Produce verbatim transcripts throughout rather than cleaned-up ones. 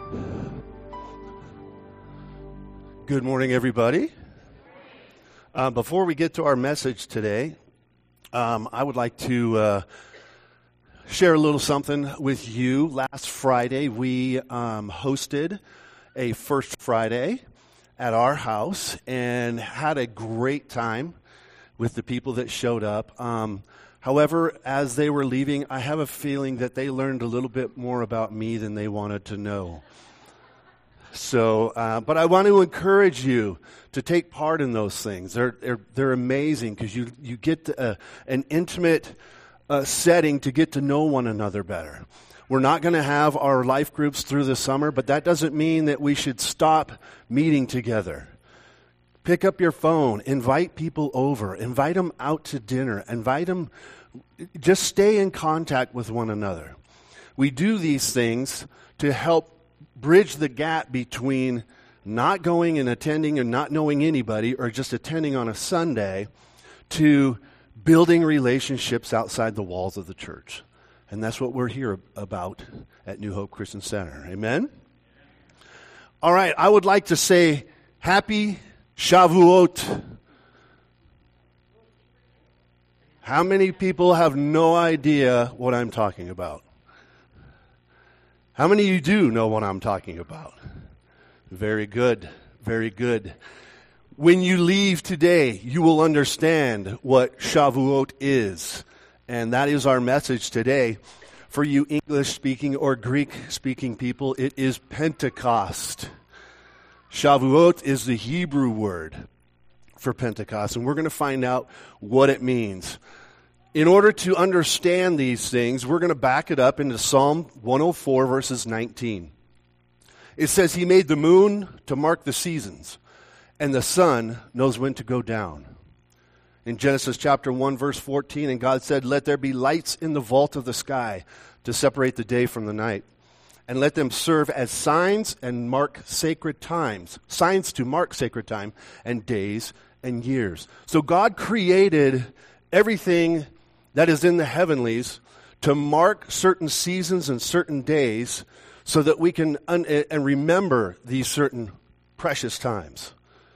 Good morning, everybody. Uh, before we get to our message today, um, I would like to uh, share a little something with you. Last Friday, we um, hosted a First Friday at our house and had a great time with the people that showed up. Um, however, as they were leaving, I have a feeling that they learned a little bit more about me than they wanted to know. So, uh, but I want to encourage you to take part in those things. They're they're, they're amazing because you you get uh, an intimate uh, setting to get to know one another better. We're not going to have our life groups through the summer, but that doesn't mean that we should stop meeting together. Pick up your phone, invite people over, invite them out to dinner, invite them. Just stay in contact with one another. We do these things to help bridge the gap between not going and attending and not knowing anybody or just attending on a Sunday to building relationships outside the walls of the church. And that's what we're here about at New Hope Christian Center. Amen? All right, I would like to say Happy Shavuot. How many people have no idea what I'm talking about? How many of you do know what I'm talking about? Very good, very good. When you leave today, you will understand what Shavuot is. And that is our message today. For you English-speaking or Greek-speaking people, it is Pentecost. Shavuot is the Hebrew word for Pentecost, and we're going to find out what it means. In order to understand these things, we're going to back it up into Psalm one oh four, verses nineteen. It says, He made the moon to mark the seasons, and the sun knows when to go down. In Genesis chapter one, verse fourteen, and God said, Let there be lights in the vault of the sky to separate the day from the night, and let them serve as signs and mark sacred times, signs to mark sacred time and days and years. So God created everything that is in the heavenlies to mark certain seasons and certain days so that we can un- and remember these certain precious times.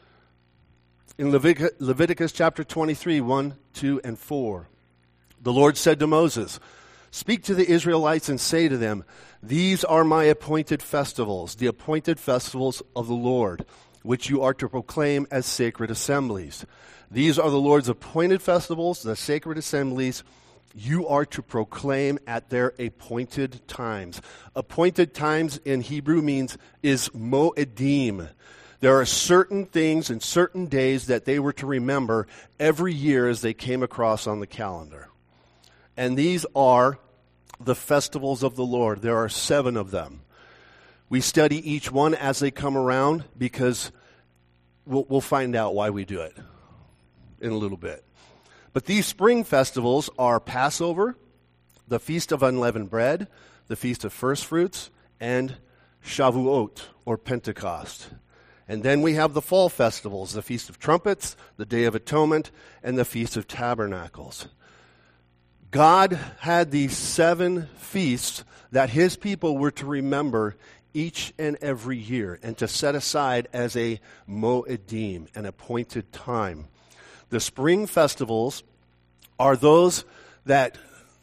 In Leviticus, Leviticus chapter twenty-three, one, two, and four, the Lord said to Moses, Speak to the Israelites and say to them, These are my appointed festivals, the appointed festivals of the Lord, which you are to proclaim as sacred assemblies. These are the Lord's appointed festivals, the sacred assemblies you are to proclaim at their appointed times. Appointed times in Hebrew means is moedim. There are certain things and certain days that they were to remember every year as they came across on the calendar. And these are the festivals of the Lord. There are seven of them. We study each one as they come around because we'll, we'll find out why we do it in a little bit. But these spring festivals are Passover, the Feast of Unleavened Bread, the Feast of First Fruits, and Shavuot, or Pentecost. And then we have the fall festivals, the Feast of Trumpets, the Day of Atonement, and the Feast of Tabernacles. God had these seven feasts that his people were to remember each and every year and to set aside as a moedim, an appointed time. The spring festivals are those that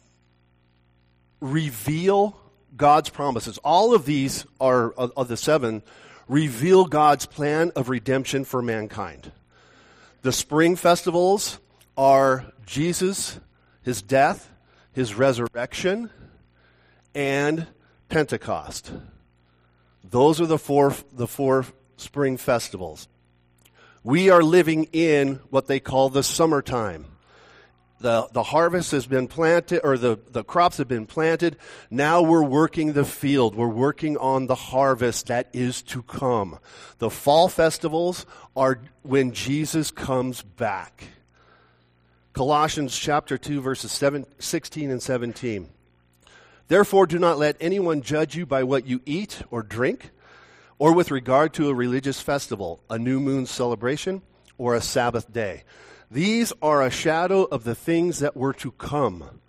reveal God's promises. All of these are, of, of the seven, reveal God's plan of redemption for mankind. The spring festivals are Jesus, his death, his resurrection, and Pentecost. Those are the four, the four spring festivals. We are living in what they call the summertime. The, the harvest has been planted, or the, the crops have been planted. Now we're working the field. We're working on the harvest that is to come. The fall festivals are when Jesus comes back. Colossians chapter two, verses seven, sixteen and seventeen. Therefore do not let anyone judge you by what you eat or drink, or with regard to a religious festival, a new moon celebration, or a Sabbath day. These are a shadow of the things that were to come.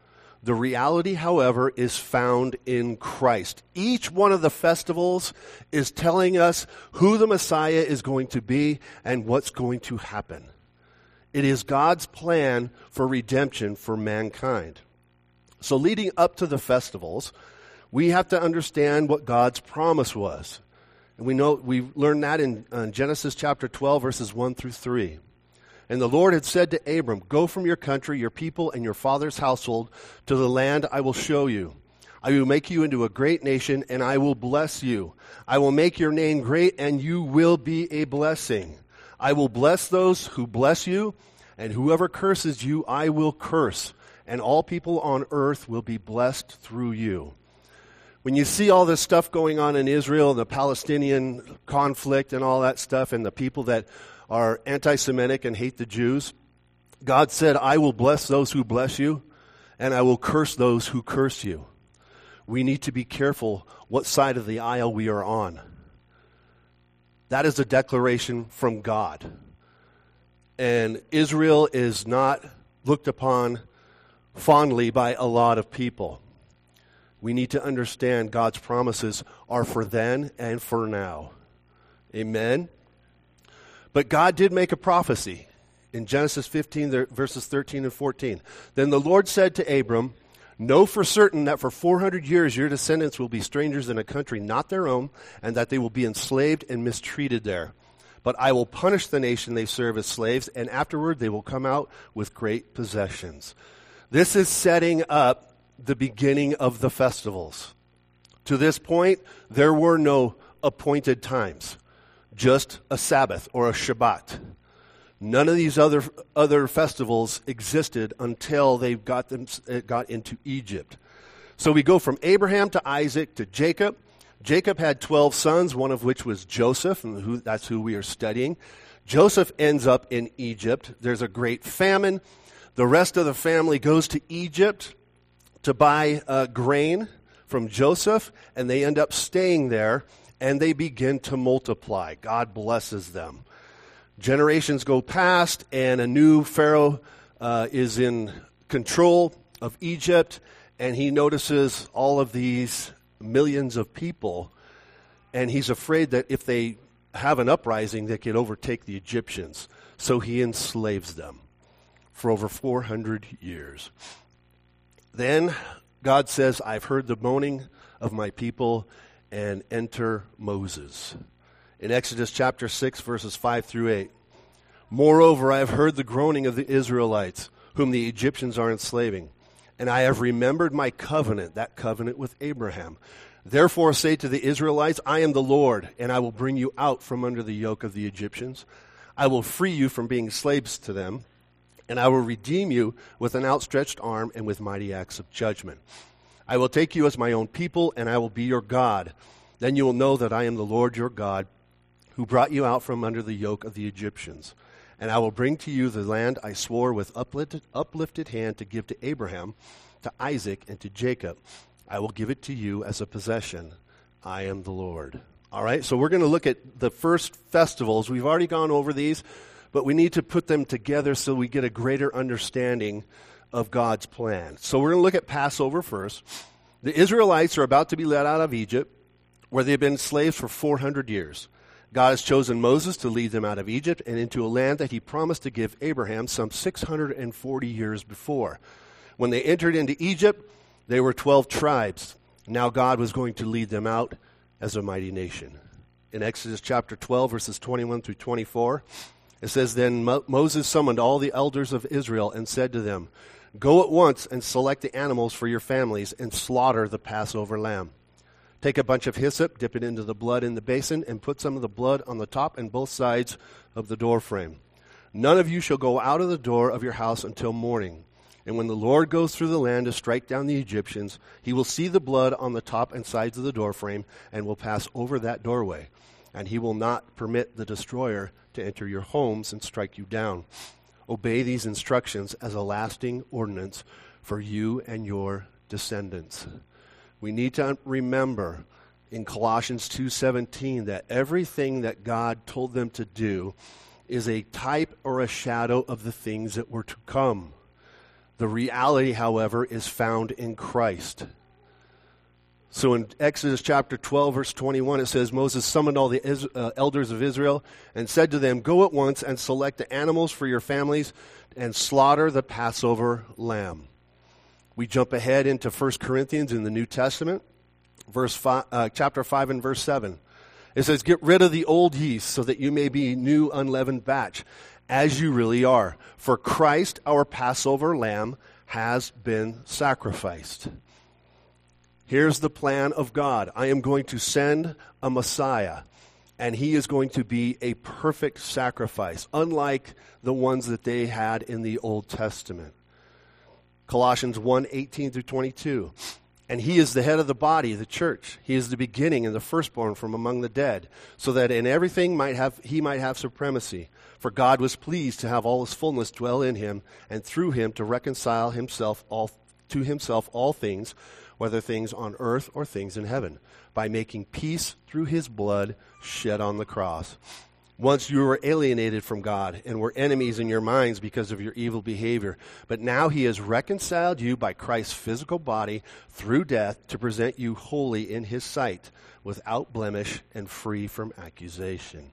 The reality, however, is found in Christ. Each one of the festivals is telling us who the Messiah is going to be and what's going to happen. It is God's plan for redemption for mankind. So leading up to the festivals, we have to understand what God's promise was. And we know we learned that in, in Genesis chapter twelve, verses one through three. And the Lord had said to Abram, "Go from your country, your people, and your father's household to the land I will show you. I will make you into a great nation, and I will bless you. I will make your name great, and you will be a blessing. I will bless those who bless you, and whoever curses you, I will curse. And all people on earth will be blessed through you." When you see all this stuff going on in Israel, the Palestinian conflict and all that stuff, and the people that are anti-Semitic and hate the Jews, God said, "I will bless those who bless you, and I will curse those who curse you." We need to be careful what side of the aisle we are on. That is a declaration from God. And Israel is not looked upon fondly by a lot of people. We need to understand God's promises are for then and for now. Amen? But God did make a prophecy in Genesis fifteen, verses thirteen and fourteen. "Then the Lord said to Abram, 'Know for certain that for four hundred years your descendants will be strangers in a country not their own, and that they will be enslaved and mistreated there. But I will punish the nation they serve as slaves, and afterward they will come out with great possessions.'" This is setting up the beginning of the festivals. To this point, there were no appointed times, just a Sabbath or a Shabbat. None of these other other festivals existed until they got them got into Egypt. So we go from Abraham to Isaac to Jacob. Jacob had twelve sons, one of which was Joseph, and who, that's who we are studying. Joseph ends up in Egypt. There's a great famine. The rest of the family goes to Egypt to buy uh, grain from Joseph, and they end up staying there, and they begin to multiply. God blesses them. Generations go past, and a new Pharaoh uh, is in control of Egypt, and he notices all of these millions of people, and he's afraid that if they have an uprising, they could overtake the Egyptians. So he enslaves them for over four hundred years. Then God says, "I've heard the moaning of my people," and enter Moses. In Exodus chapter six, verses five through eight. "Moreover, I have heard the groaning of the Israelites, whom the Egyptians are enslaving. And I have remembered my covenant," that covenant with Abraham. "Therefore say to the Israelites, I am the Lord, and I will bring you out from under the yoke of the Egyptians. I will free you from being slaves to them, and I will redeem you with an outstretched arm and with mighty acts of judgment. I will take you as my own people, and I will be your God. Then you will know that I am the Lord your God, who brought you out from under the yoke of the Egyptians. And I will bring to you the land I swore with uplifted, uplifted hand to give to Abraham, to Isaac, and to Jacob. I will give it to you as a possession. I am the Lord." All right, so we're going to look at the first festivals. We've already gone over these, but we need to put them together so we get a greater understanding of God's plan. So we're going to look at Passover first. The Israelites are about to be led out of Egypt, where they've been slaves for four hundred years. God has chosen Moses to lead them out of Egypt and into a land that he promised to give Abraham some six hundred forty years before. When they entered into Egypt, they were twelve tribes. Now God was going to lead them out as a mighty nation. In Exodus chapter twelve, verses twenty-one through twenty-four, it says, "Then Mo- Moses summoned all the elders of Israel and said to them, 'Go at once and select the animals for your families and slaughter the Passover lamb. Take a bunch of hyssop, dip it into the blood in the basin, and put some of the blood on the top and both sides of the doorframe. None of you shall go out of the door of your house until morning. And when the Lord goes through the land to strike down the Egyptians, he will see the blood on the top and sides of the doorframe and will pass over that doorway. And he will not permit the destroyer to enter your homes and strike you down. Obey these instructions as a lasting ordinance for you and your descendants.'" We need to remember in Colossians two seventeen that everything that God told them to do is a type or a shadow of the things that were to come. The reality, however, is found in Christ. So in Exodus chapter twelve, verse twenty-one, it says, Moses summoned all the Is- uh, elders of Israel and said to them, "Go at once and select the animals for your families and slaughter the Passover lamb." We jump ahead into First Corinthians in the New Testament, verse five, uh, chapter five and verse seven. It says, "Get rid of the old yeast so that you may be new unleavened batch, as you really are. For Christ, our Passover lamb, has been sacrificed." Here's the plan of God. I am going to send a Messiah, and he is going to be a perfect sacrifice, unlike the ones that they had in the Old Testament. Colossians one, eighteen through twenty-two. "And he is the head of the body, the church. He is the beginning and the firstborn from among the dead, so that in everything might have he might have supremacy. For God was pleased to have all his fullness dwell in him, and through him to reconcile himself all to himself all things, whether things on earth or things in heaven, by making peace through his blood shed on the cross. Once you were alienated from God and were enemies in your minds because of your evil behavior. But now he has reconciled you by Christ's physical body through death to present you holy in his sight, without blemish and free from accusation."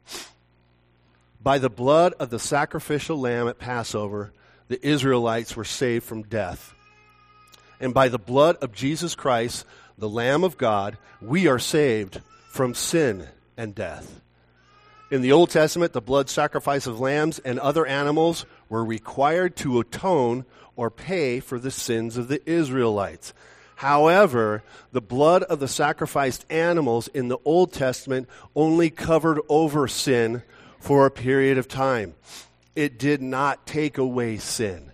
By the blood of the sacrificial lamb at Passover, the Israelites were saved from death. And by the blood of Jesus Christ, the Lamb of God, we are saved from sin and death. In the Old Testament, the blood sacrifice of lambs and other animals were required to atone or pay for the sins of the Israelites. However, the blood of the sacrificed animals in the Old Testament only covered over sin for a period of time. It did not take away sin.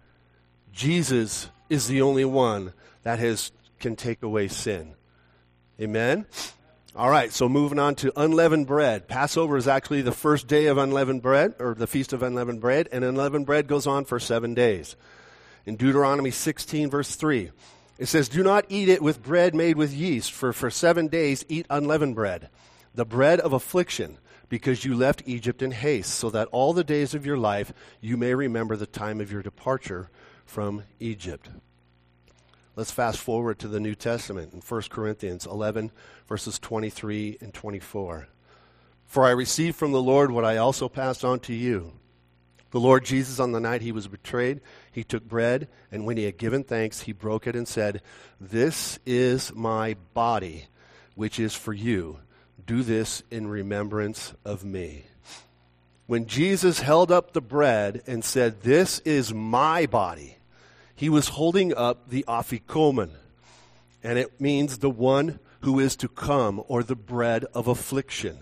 Jesus is the only one that has can take away sin. Amen? All right, so moving on to unleavened bread. Passover is actually the first day of unleavened bread, or the Feast of Unleavened Bread, and unleavened bread goes on for seven days. In Deuteronomy sixteen, verse three, it says, "Do not eat it with bread made with yeast, for for seven days eat unleavened bread, the bread of affliction, because you left Egypt in haste, so that all the days of your life you may remember the time of your departure from Egypt." Let's fast forward to the New Testament in First Corinthians eleven, verses twenty-three and twenty-four. "For I received from the Lord what I also passed on to you. The Lord Jesus, on the night he was betrayed, he took bread, and when he had given thanks, he broke it and said, 'This is my body, which is for you. Do this in remembrance of me.'" When Jesus held up the bread and said, "This is my body," he was holding up the afikomen, and it means the one who is to come, or the bread of affliction.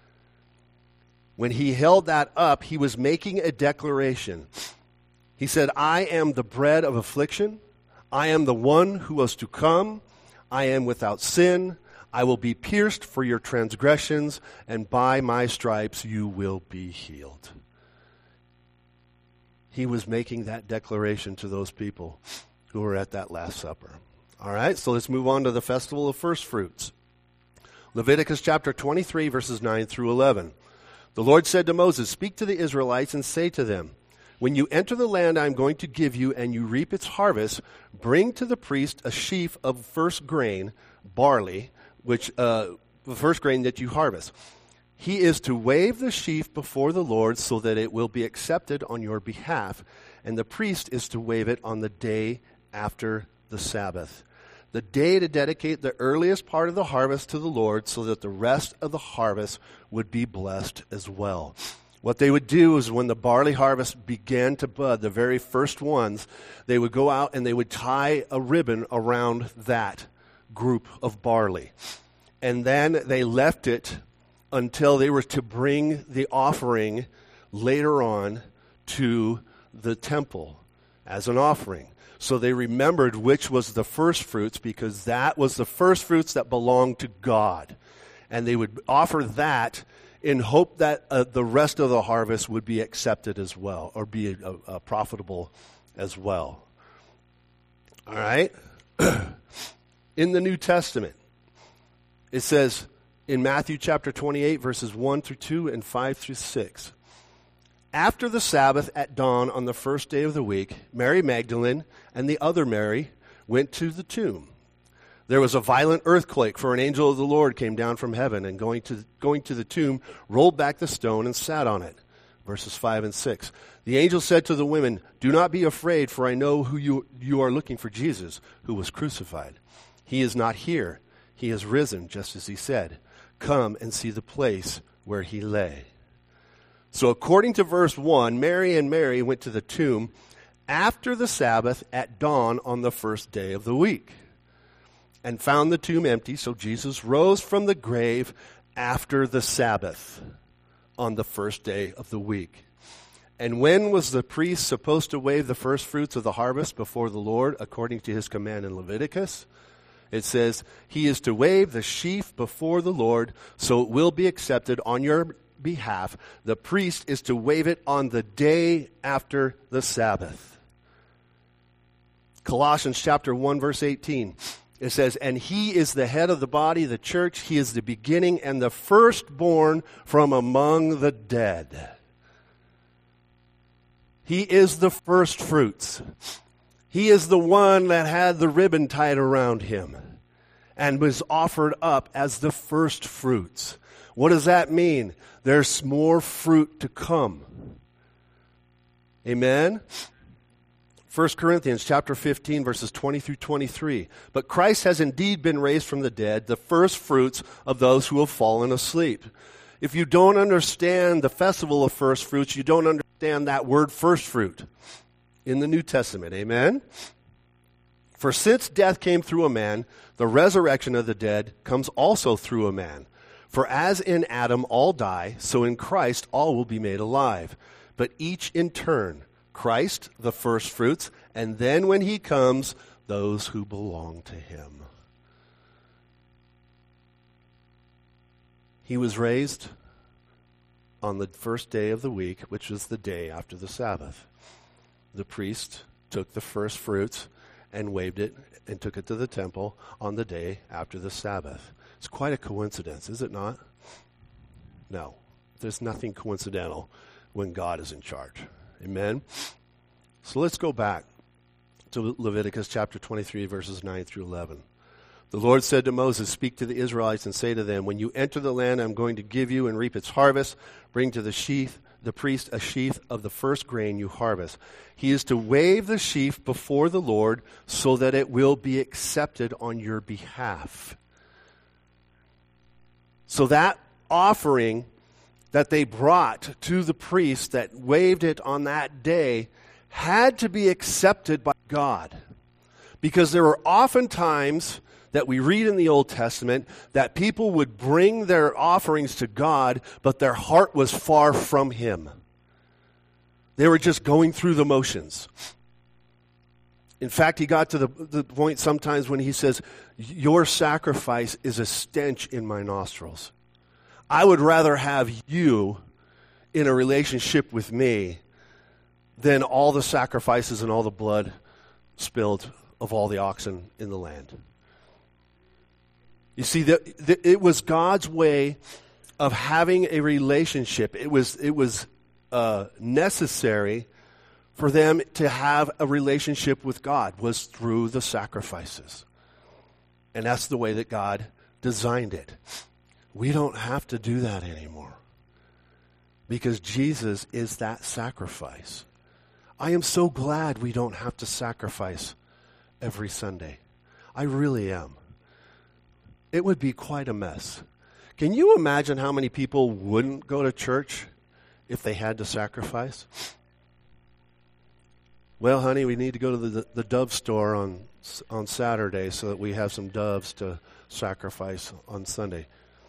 When he held that up, he was making a declaration. He said, "I am the bread of affliction. I am the one who was to come. I am without sin. I will be pierced for your transgressions, and by my stripes you will be healed." He was making that declaration to those people who were at that Last Supper. All right, so let's move on to the Festival of First Fruits. Leviticus chapter twenty-three, verses nine through eleven. "The Lord said to Moses, 'Speak to the Israelites and say to them, when you enter the land I am going to give you and you reap its harvest, bring to the priest a sheaf of first grain, barley, which uh, the first grain that you harvest. He is to wave the sheaf before the Lord so that it will be accepted on your behalf, and the priest is to wave it on the day after the Sabbath, the day to dedicate the earliest part of the harvest to the Lord, so that the rest of the harvest would be blessed as well." What they would do is when the barley harvest began to bud, the very first ones, they would go out and they would tie a ribbon around that group of barley. And then they left it until they were to bring the offering later on to the temple as an offering. So they remembered which was the first fruits, because that was the first fruits that belonged to God. And they would offer that in hope that uh, the rest of the harvest would be accepted as well, or be uh, uh, profitable as well. All right? In the New Testament, it says in Matthew chapter twenty-eight, verses one through two and five through six, After the Sabbath at dawn on the first day of the week, Mary Magdalene and the other Mary went to the tomb. There was a violent earthquake, for an angel of the Lord came down from heaven and going to, going to the tomb, rolled back the stone and sat on it. Verses five and six. The angel said to the women, "Do not be afraid, for I know who you, you are looking for, Jesus, who was crucified. He is not here. He has risen, just as he said. Come and see the place where he lay." So according to verse one, Mary and Mary went to the tomb after the Sabbath at dawn on the first day of the week and found the tomb empty. So Jesus rose from the grave after the Sabbath on the first day of the week. And when was the priest supposed to wave the first fruits of the harvest before the Lord according to his command in Leviticus? It says, "He is to wave the sheaf before the Lord, so it will be accepted on your behalf. The priest is to wave it on the day after the Sabbath." Colossians chapter one, verse eighteen. It says, "And he is the head of the body, the church. He is the beginning and the firstborn from among the dead." He is the first fruits. He is the one that had the ribbon tied around him and was offered up as the first fruits. What does that mean? There's more fruit to come. Amen? First Corinthians chapter fifteen, verses twenty through twenty-three. "But Christ has indeed been raised from the dead, the first fruits of those who have fallen asleep." If you don't understand the festival of first fruits, you don't understand that word first fruit in the New Testament. Amen? "For since death came through a man, the resurrection of the dead comes also through a man. For as in Adam all die, so in Christ all will be made alive. But each in turn, Christ the first fruits, and then when he comes, those who belong to him." He was raised on the first day of the week, which was the day after the Sabbath. The priest took the first fruits and waved it and took it to the temple on the day after the Sabbath. It's quite a coincidence, is it not? No. There's nothing coincidental when God is in charge. Amen? So let's go back to Leviticus chapter twenty-three, verses nine through eleven. "The Lord said to Moses, speak to the Israelites and say to them, when you enter the land I'm going to give you and reap its harvest, bring to the sheaf, the priest a sheaf of the first grain you harvest. He is to wave the sheaf before the Lord so that it will be accepted on your behalf." So that offering that they brought to the priest that waved it on that day had to be accepted by God. Because there were often times that we read in the Old Testament that people would bring their offerings to God, but their heart was far from him. They were just going through the motions. In fact, he got to the, the point sometimes when he says, "Your sacrifice is a stench in my nostrils. I would rather have you in a relationship with me than all the sacrifices and all the blood spilled of all the oxen in the land." You see, the, the, it was God's way of having a relationship. It was, it was uh, necessary for them to have a relationship with God, was through the sacrifices. And that's the way that God designed it. We don't have to do that anymore because Jesus is that sacrifice. I am so glad we don't have to sacrifice every Sunday. I really am. It would be quite a mess. Can you imagine how many people wouldn't go to church if they had to sacrifice? Well, honey, we need to go to the, the dove store on on Saturday so that we have some doves to sacrifice on Sunday.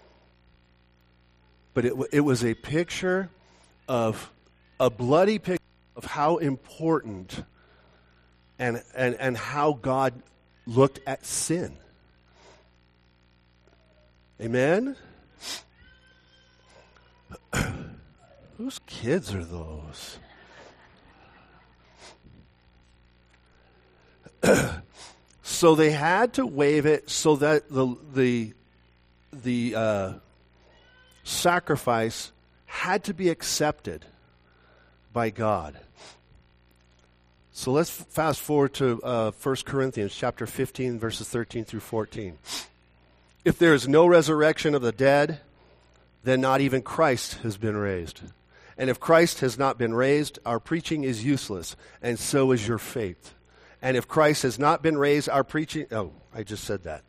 But it, it was a picture of, a bloody picture of how important and, and, and how God looked at sin. Amen? Whose kids are those? So they had to wave it so that the the the uh, sacrifice had to be accepted by God. So let's fast forward to uh, First Corinthians chapter fifteen, verses thirteen through fourteen. If there is no resurrection of the dead, then not even Christ has been raised. And if Christ has not been raised, our preaching is useless, and so is your faith. And if Christ has not been raised, our preaching... Oh, I just said that.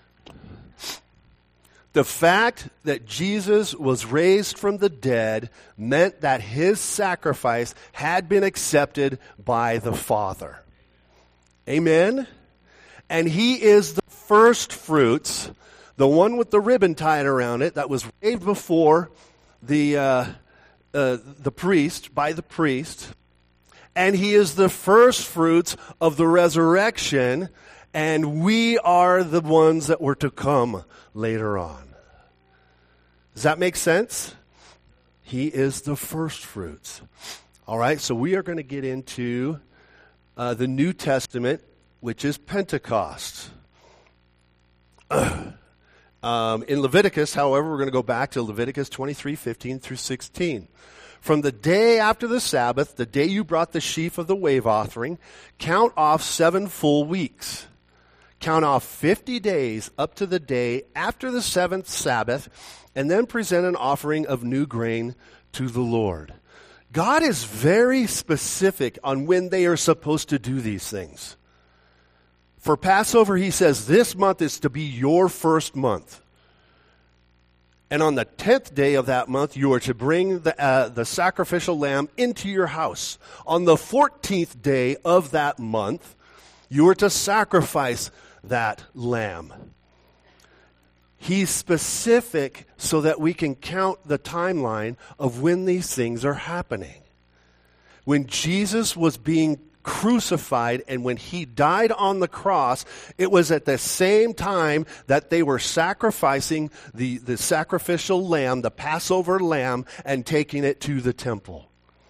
The fact that Jesus was raised from the dead meant that his sacrifice had been accepted by the Father. Amen? And he is the first fruits, the one with the ribbon tied around it that was waved before the, uh, uh, the priest, by the priest. And he is the first fruits of the resurrection, and we are the ones that were to come later on. Does that make sense? He is the first fruits. All right, so we are going to get into uh, the New Testament, which is Pentecost. um, in Leviticus, however, we're going to go back to Leviticus twenty-three, fifteen through sixteen. From the day after the Sabbath, the day you brought the sheaf of the wave offering, count off seven full weeks. Count off fifty days up to the day after the seventh Sabbath, and then present an offering of new grain to the Lord. God is very specific on when they are supposed to do these things. For Passover, he says, this month is to be your first month. And on the tenth day of that month, you are to bring the, uh, the sacrificial lamb into your house. On the fourteenth day of that month, you are to sacrifice that lamb. He's specific so that we can count the timeline of when these things are happening. When Jesus was being crucified and when he died on the cross, it was at the same time that they were sacrificing the, the sacrificial lamb, the Passover lamb, and taking it to the temple.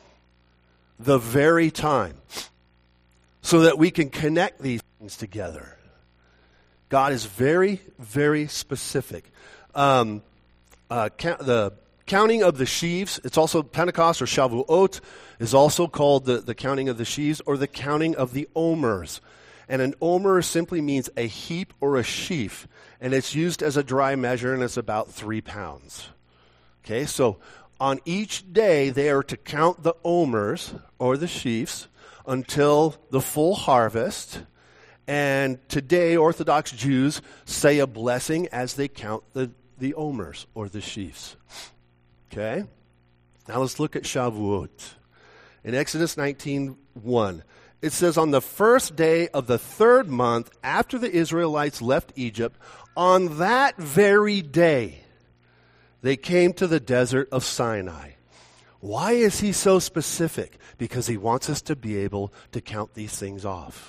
The very time. So that we can connect these things together. God is very, very specific. Um, uh, ca- the counting of the sheaves, it's also Pentecost or Shavuot, is also called the, the counting of the sheaves or the counting of the omers. And an omer simply means a heap or a sheaf. And it's used as a dry measure, and it's about three pounds. Okay, so on each day they are to count the omers or the sheaves until the full harvest. And today, Orthodox Jews say a blessing as they count the, the omers, or the sheaves. Okay? Now let's look at Shavuot. In Exodus nineteen one, it says, on the first day of the third month after the Israelites left Egypt, on that very day, they came to the desert of Sinai. Why is he so specific? Because he wants us to be able to count these things off.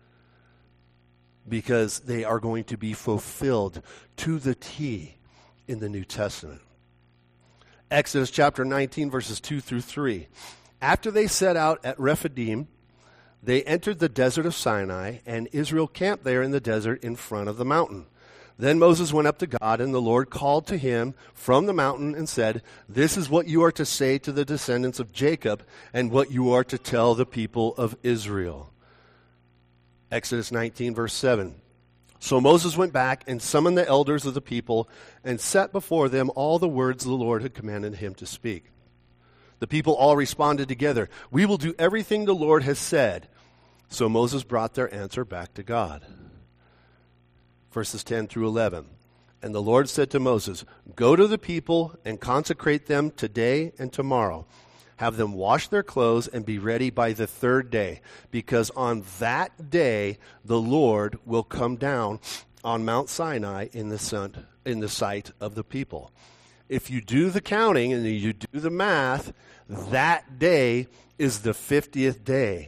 Because they are going to be fulfilled to the T in the New Testament. Exodus chapter nineteen, verses two through three. After they set out at Rephidim, they entered the desert of Sinai, and Israel camped there in the desert in front of the mountain. Then Moses went up to God, and the Lord called to him from the mountain and said, this is what you are to say to the descendants of Jacob, and what you are to tell the people of Israel. Exodus nineteen, verse seven. So Moses went back and summoned the elders of the people and set before them all the words the Lord had commanded him to speak. The people all responded together, we will do everything the Lord has said. So Moses brought their answer back to God. Verses ten through eleven. And the Lord said to Moses, go to the people and consecrate them today and tomorrow. Have them wash their clothes and be ready by the third day, because on that day the Lord will come down on Mount Sinai in the sun, in the sight of the people. If you do the counting and you do the math, that day is the fiftieth day.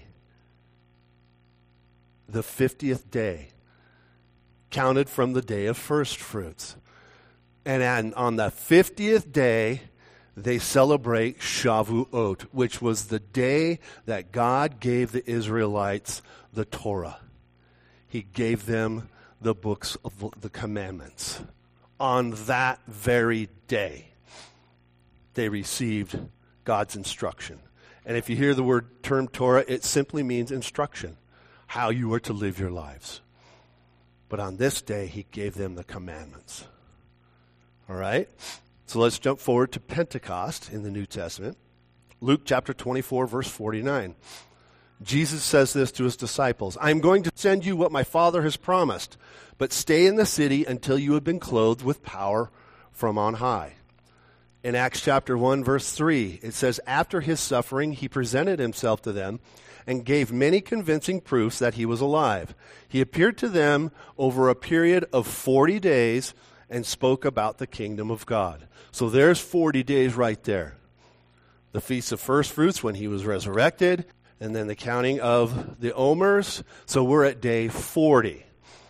The fiftieth day, counted from the day of first fruits. And on the fiftieth day, they celebrate Shavuot, which was the day that God gave the Israelites the Torah. He gave them the books of the commandments. On that very day, they received God's instruction. And if you hear the word term Torah, it simply means instruction, how you are to live your lives. But on this day, he gave them the commandments. All right? So let's jump forward to Pentecost in the New Testament. Luke chapter twenty-four, verse forty-nine. Jesus says this to his disciples, I am going to send you what my Father has promised, but stay in the city until you have been clothed with power from on high. In Acts chapter one, verse three, it says, after his suffering, he presented himself to them and gave many convincing proofs that he was alive. He appeared to them over a period of forty days and spoke about the kingdom of God. So there's forty days right there. The Feast of First Fruits when he was resurrected, and then the counting of the Omers. So we're at day forty.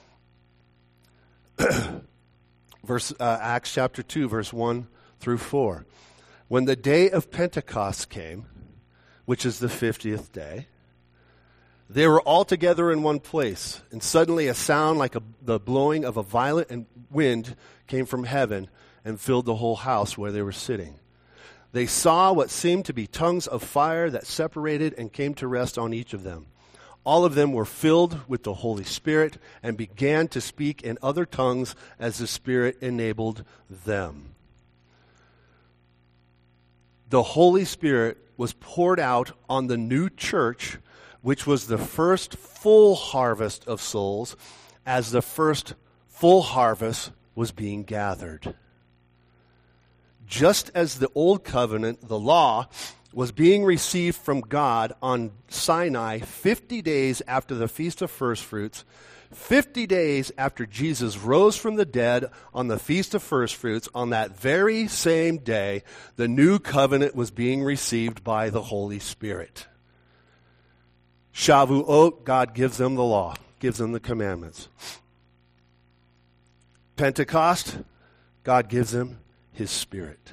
Verse uh, Acts chapter two, verse one through four. When the day of Pentecost came, which is the fiftieth day, they were all together in one place, and suddenly a sound like a, the blowing of a violent wind came from heaven and filled the whole house where they were sitting. They saw what seemed to be tongues of fire that separated and came to rest on each of them. All of them were filled with the Holy Spirit and began to speak in other tongues as the Spirit enabled them. The Holy Spirit was poured out on the new church, which was the first full harvest of souls, as the first full harvest was being gathered. Just as the old covenant, the law, was being received from God on Sinai fifty days after the Feast of First Fruits, fifty days after Jesus rose from the dead on the Feast of First Fruits, on that very same day, the new covenant was being received by the Holy Spirit. Shavuot, God gives them the law, gives them the commandments. Pentecost, God gives them His Spirit.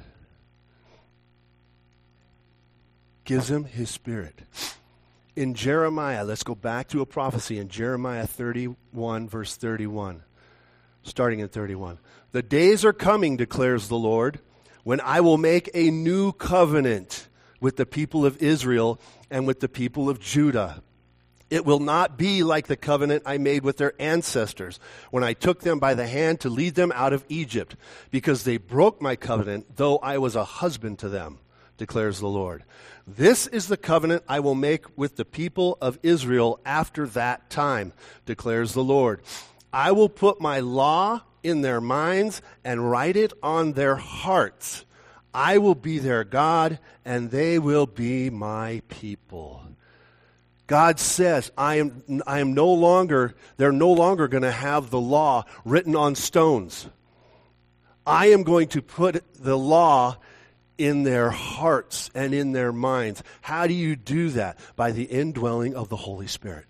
Gives them His Spirit. In Jeremiah, let's go back to a prophecy in Jeremiah thirty-one, verse thirty-one. Starting in thirty-one. The days are coming, declares the Lord, when I will make a new covenant with the people of Israel and with the people of Judah. It will not be like the covenant I made with their ancestors when I took them by the hand to lead them out of Egypt, because they broke my covenant, though I was a husband to them, declares the Lord. This is the covenant I will make with the people of Israel after that time, declares the Lord. I will put my law in their minds and write it on their hearts. I will be their God, and they will be my people. God says, I am, I am no longer, they're no longer going to have the law written on stones. I am going to put the law in their hearts and in their minds. How do you do that? By the indwelling of the Holy Spirit.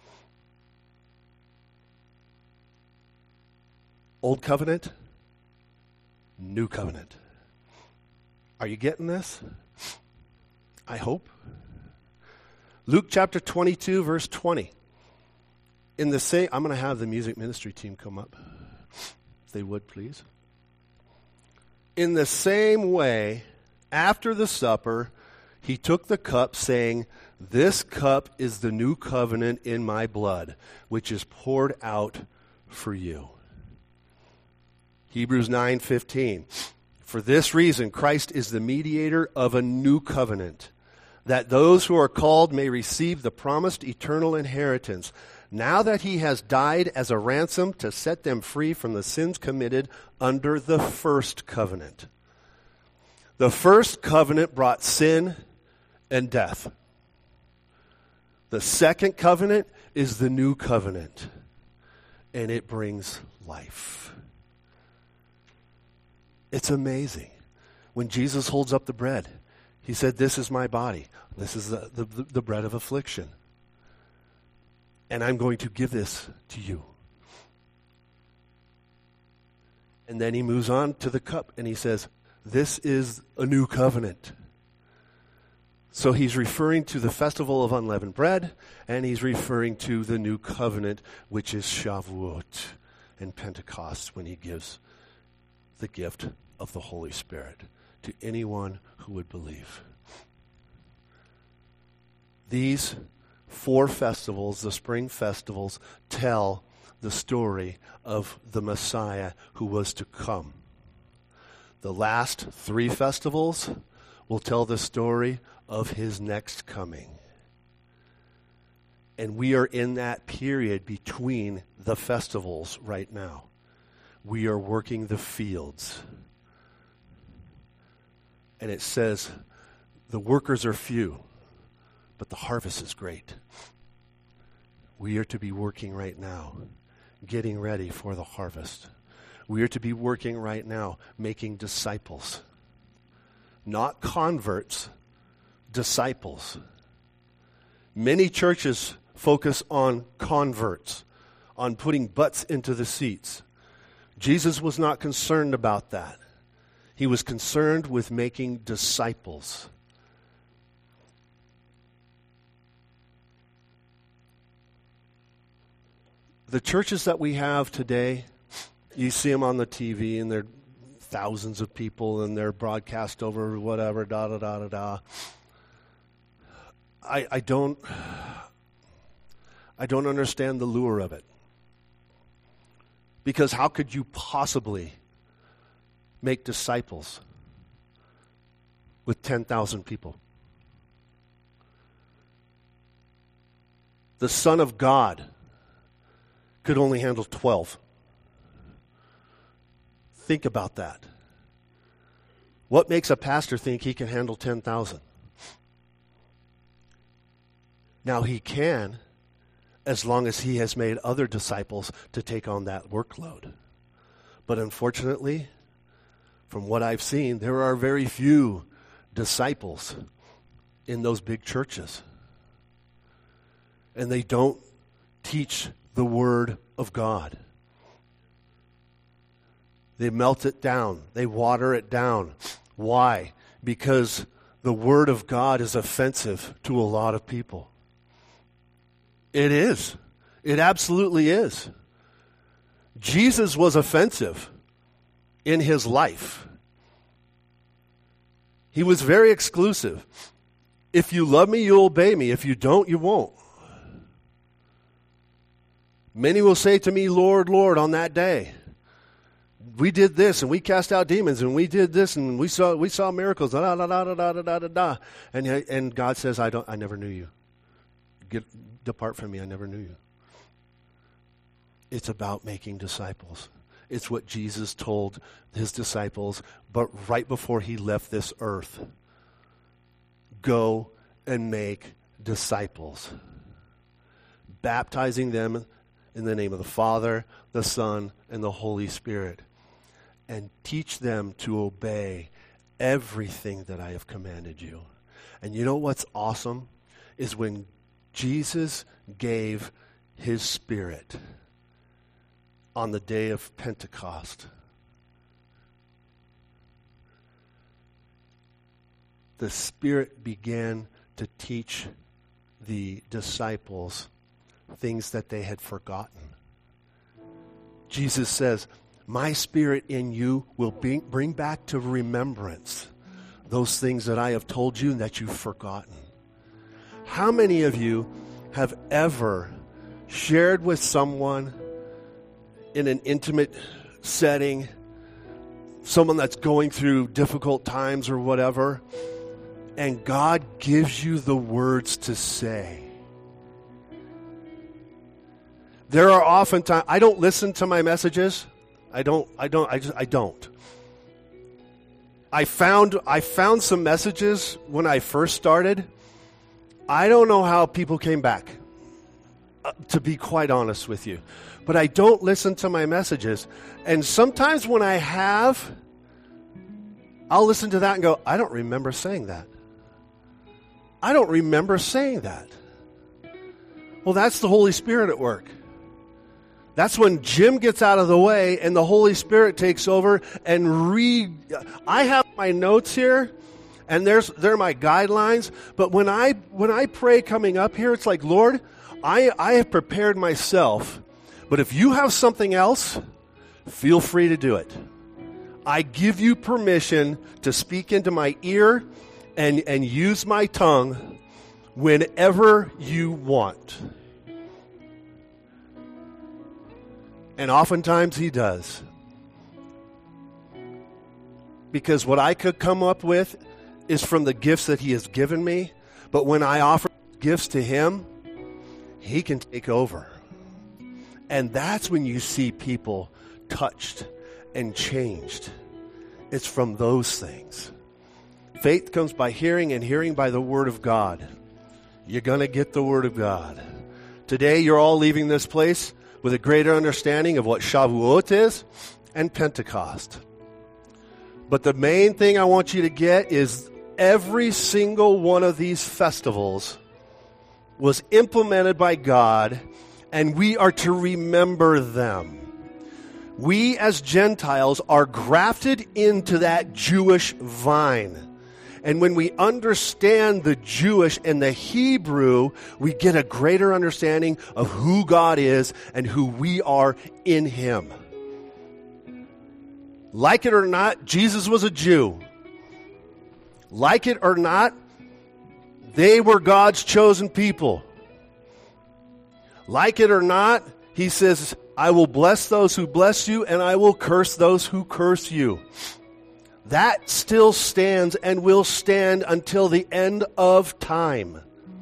Old covenant, new covenant. Are you getting this? I hope. Luke chapter twenty-two, verse twenty. In the same, I'm going to have the music ministry team come up. If they would, please. In the same way, after the supper, he took the cup, saying, this cup is the new covenant in my blood, which is poured out for you. Hebrews nine fifteen. For this reason, Christ is the mediator of a new covenant, that those who are called may receive the promised eternal inheritance, now that he has died as a ransom to set them free from the sins committed under the first covenant. The first covenant brought sin and death. The second covenant is the new covenant, and it brings life. It's amazing. When Jesus holds up the bread, he said, this is my body. This is the, the, the bread of affliction. And I'm going to give this to you. And then he moves on to the cup and he says, this is a new covenant. So he's referring to the festival of unleavened bread, and he's referring to the new covenant, which is Shavuot and Pentecost, when he gives the gift of the Holy Spirit to anyone who would believe. These four festivals, the spring festivals, tell the story of the Messiah who was to come. The last three festivals will tell the story of his next coming. And we are in that period between the festivals right now. We are working the fields. And it says, the workers are few, but the harvest is great. We are to be working right now, getting ready for the harvest. We are to be working right now, making disciples. Not converts, disciples. Many churches focus on converts, on putting butts into the seats. Jesus was not concerned about that. He was concerned with making disciples. The churches that we have today, you see them on the T V, and they're thousands of people, and they're broadcast over whatever, da da da da da. I, I don't, I don't understand the lure of it. Because how could you possibly make disciples with ten thousand people? The Son of God could only handle twelve. Think about that. What makes a pastor think he can handle ten thousand? Now he can, as long as he has made other disciples to take on that workload. But unfortunately, from what I've seen, there are very few disciples in those big churches. And they don't teach the Word of God. They melt it down. They water it down. Why? Because the Word of God is offensive to a lot of people. It is. It absolutely is. Jesus was offensive in his life. He was very exclusive. If you love me, you'll obey me. If you don't, you won't. Many will say to me, Lord, Lord, on that day. We did this, and we cast out demons, and we did this, and we saw we saw miracles. Da da da da da da da da da. And and God says, I don't. I never knew you. Get depart from me. I never knew you. It's about making disciples. It's what Jesus told his disciples, but right before he left this earth. Go and make disciples, baptizing them in the name of the Father, the Son, and the Holy Spirit, and teach them to obey everything that I have commanded you. And you know what's awesome? Is when Jesus gave his Spirit on the day of Pentecost. The Spirit began to teach the disciples things that they had forgotten. Jesus says, my Spirit in you will bring, bring back to remembrance those things that I have told you and that you've forgotten. How many of you have ever shared with someone in an intimate setting, someone that's going through difficult times or whatever, and God gives you the words to say? There are often times, I don't listen to my messages. I don't, I don't, I just, I don't. I found, I found some messages when I first started. I don't know how people came back, uh, to be quite honest with you. But I don't listen to my messages. And sometimes when I have, I'll listen to that and go, I don't remember saying that. I don't remember saying that. Well, that's the Holy Spirit at work. That's when Jim gets out of the way and the Holy Spirit takes over and read. I have my notes here, and there's they're my guidelines. But when I when I pray coming up here, it's like, Lord, I I have prepared myself. But if you have something else, feel free to do it. I give you permission to speak into my ear and and use my tongue whenever you want. And oftentimes he does. Because what I could come up with is from the gifts that he has given me. But when I offer gifts to him, he can take over. And that's when you see people touched and changed. It's from those things. Faith comes by hearing, and hearing by the Word of God. You're going to get the Word of God. Today, you're all leaving this place with a greater understanding of what Shavuot is and Pentecost. But the main thing I want you to get is every single one of these festivals was implemented by God, and we are to remember them. We as Gentiles are grafted into that Jewish vine. And when we understand the Jewish and the Hebrew, we get a greater understanding of who God is and who we are in Him. Like it or not, Jesus was a Jew. Like it or not, they were God's chosen people. Like it or not, He says, I will bless those who bless you, and I will curse those who curse you. That still stands and will stand until the end of time.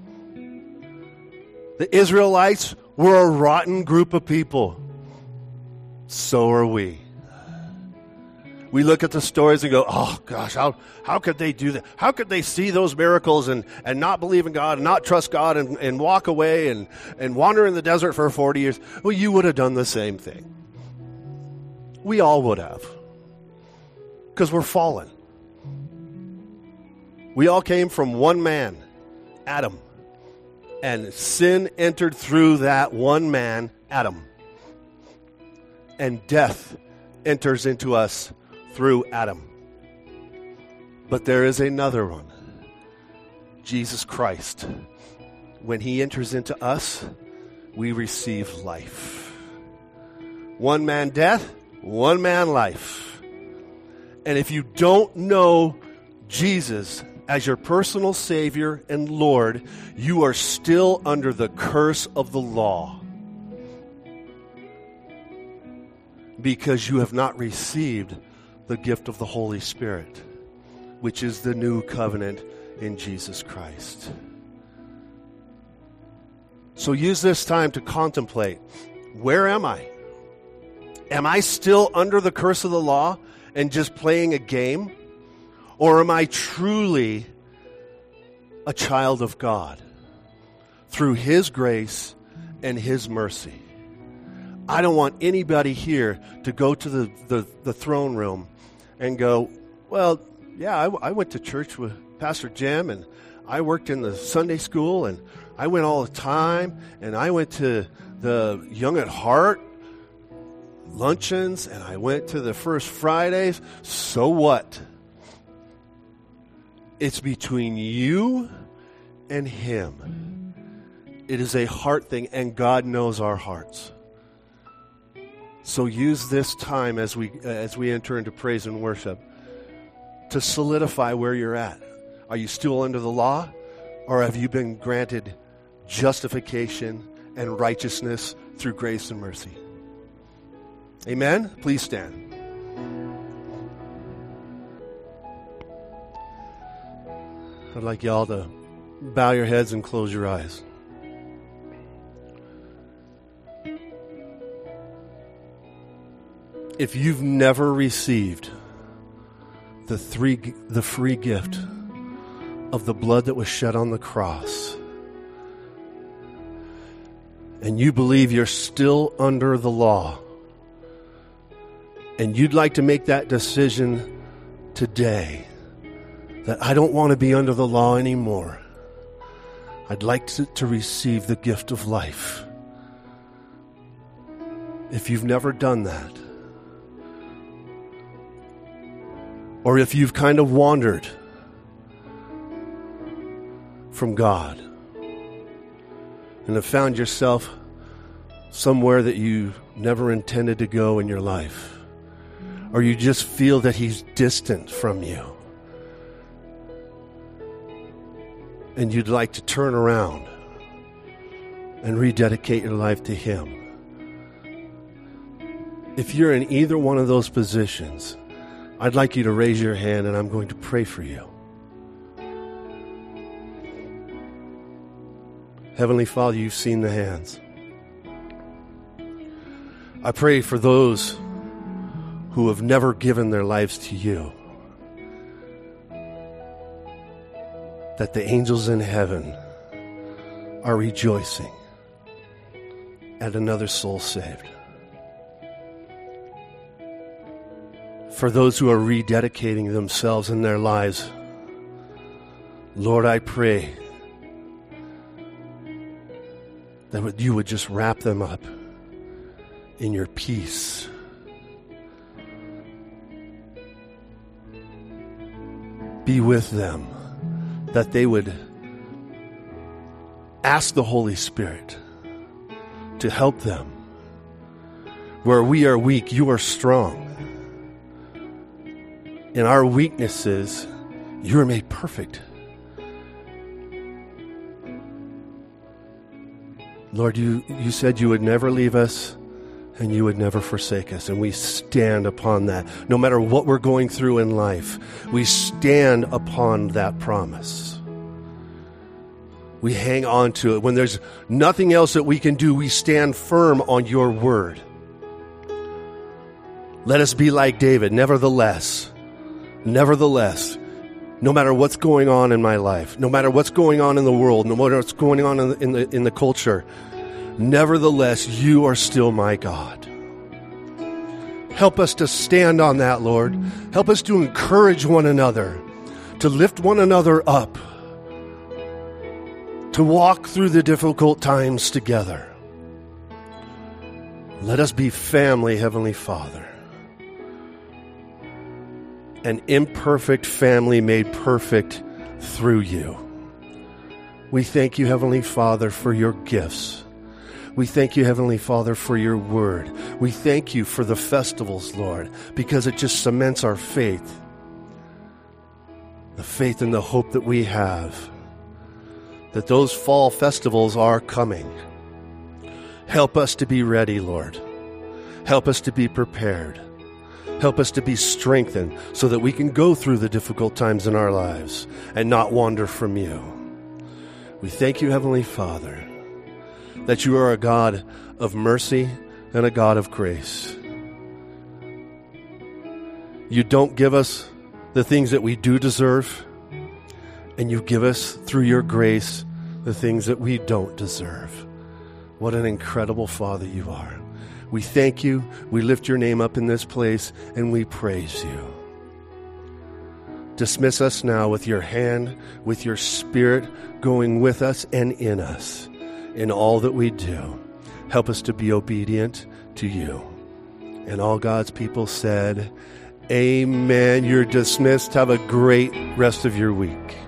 The Israelites were a rotten group of people. So are we. We look at the stories and go, oh gosh, how, how could they do that? How could they see those miracles and, and not believe in God and not trust God and, and walk away and, and wander in the desert for forty years? Well, you would have done the same thing. We all would have. Because we're fallen. We all came from one man, Adam. And sin entered through that one man, Adam. And death enters into us through Adam. But there is another one, Jesus Christ. When He enters into us, we receive life. One man death, one man life. And if you don't know Jesus as your personal Savior and Lord, you are still under the curse of the law. Because you have not received the gift of the Holy Spirit, which is the new covenant in Jesus Christ. So use this time to contemplate, where am I? Am I still under the curse of the law and just playing a game? Or am I truly a child of God through His grace and His mercy? I don't want anybody here to go to the, the, the throne room and go, well, yeah, I, I went to church with Pastor Jim, and I worked in the Sunday school, and I went all the time, and I went to the Young at Heart luncheons, and I went to the First Fridays. So what? It's between you and Him. It is a heart thing, and God knows our hearts. So use this time as we as we enter into praise and worship to solidify where you're at. Are you still under the law, or have you been granted justification and righteousness through grace and mercy? Amen? Please stand. I'd like y'all to bow your heads and close your eyes. If you've never received the three, the free gift of the blood that was shed on the cross, and you believe you're still under the law, and you'd like to make that decision today, that I don't want to be under the law anymore, I'd like to, to receive the gift of life. If you've never done that, or if you've kind of wandered from God and have found yourself somewhere that you never intended to go in your life, or you just feel that He's distant from you, and you'd like to turn around and rededicate your life to Him. If you're in either one of those positions, I'd like you to raise your hand and I'm going to pray for you. Heavenly Father, you've seen the hands. I pray for those who have never given their lives to you, that the angels in heaven are rejoicing at another soul saved. For those who are rededicating themselves in their lives, Lord, I pray that you would just wrap them up in your peace. Be with them, that they would ask the Holy Spirit to help them. Where we are weak, you are strong. In our weaknesses, you are made perfect. Lord, you, you said you would never leave us and you would never forsake us. And we stand upon that. No matter what we're going through in life, we stand upon that promise. We hang on to it. When there's nothing else that we can do, we stand firm on your word. Let us be like David. Nevertheless, nevertheless, no matter what's going on in my life, no matter what's going on in the world, no matter what's going on in the, in the, in the culture, nevertheless, you are still my God. Help us to stand on that, Lord. Help us to encourage one another, to lift one another up, to walk through the difficult times together. Let us be family, Heavenly Father. An imperfect family made perfect through you. We thank you, Heavenly Father, for your gifts. We thank you, Heavenly Father, for your word. We thank you for the festivals, Lord, because it just cements our faith. The faith and the hope that we have, that those fall festivals are coming. Help us to be ready, Lord. Help us to be prepared. Help us to be strengthened so that we can go through the difficult times in our lives and not wander from you. We thank you, Heavenly Father, that you are a God of mercy and a God of grace. You don't give us the things that we do deserve, and you give us, through your grace, the things that we don't deserve. What an incredible Father you are. We thank you, we lift your name up in this place, and we praise you. Dismiss us now with your hand, with your Spirit going with us and in us in all that we do. Help us to be obedient to you. And all God's people said, amen. You're dismissed. Have a great rest of your week.